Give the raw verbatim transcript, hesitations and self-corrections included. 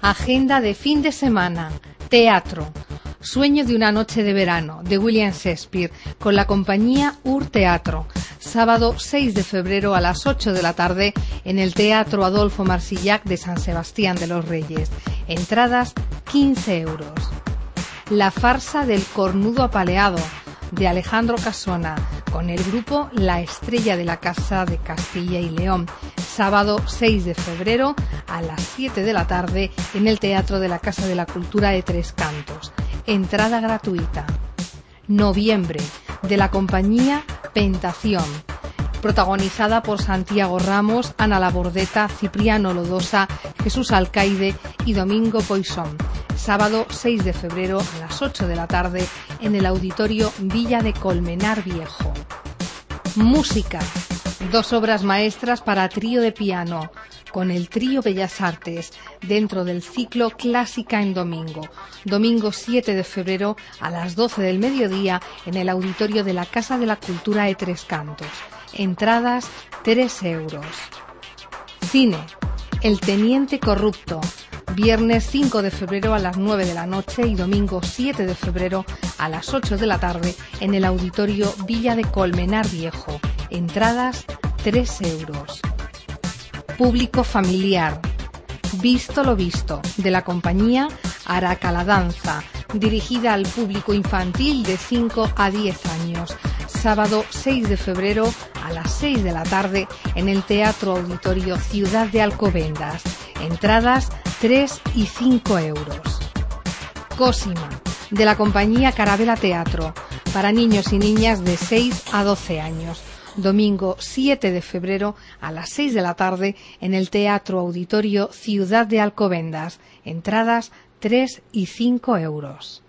Agenda de fin de semana. Teatro. Sueño de una noche de verano, de William Shakespeare, con la compañía Ur Teatro. Sábado seis de febrero a las ocho de la tarde en el Teatro Adolfo Marsillac de San Sebastián de los Reyes. Entradas quince euros. La farsa del cornudo apaleado, de Alejandro Casona, con el grupo La Estrella de la Casa de Castilla y León. Sábado seis de febrero a las siete de la tarde en el Teatro de la Casa de la Cultura de Tres Cantos. Entrada gratuita. Noviembre, de la compañía Pentación, protagonizada por Santiago Ramos, Ana Labordeta, Cipriano Lodosa, Jesús Alcaide y Domingo Poisson. Sábado seis de febrero a las ocho de la tarde en el Auditorio Villa de Colmenar Viejo. Música. Dos obras maestras para trío de piano, con el Trío Bellas Artes, dentro del ciclo Clásica en Domingo. Domingo siete de febrero a las doce del mediodía en el Auditorio de la Casa de la Cultura de Tres Cantos. Entradas tres euros. Cine. El Teniente Corrupto. Viernes cinco de febrero a las nueve de la noche y domingo siete de febrero a las ocho de la tarde en el Auditorio Villa de Colmenar Viejo. Entradas tres euros. Público familiar. Visto lo visto, de la compañía Araca la Danza, dirigida al público infantil de cinco a diez años. Sábado seis de febrero a las seis de la tarde en el Teatro Auditorio Ciudad de Alcobendas. Entradas tres y cinco euros. Cosima, de la compañía Carabela Teatro, para niños y niñas de seis a doce años. Domingo siete de febrero a las seis de la tarde en el Teatro Auditorio Ciudad de Alcobendas. Entradas tres y cinco euros.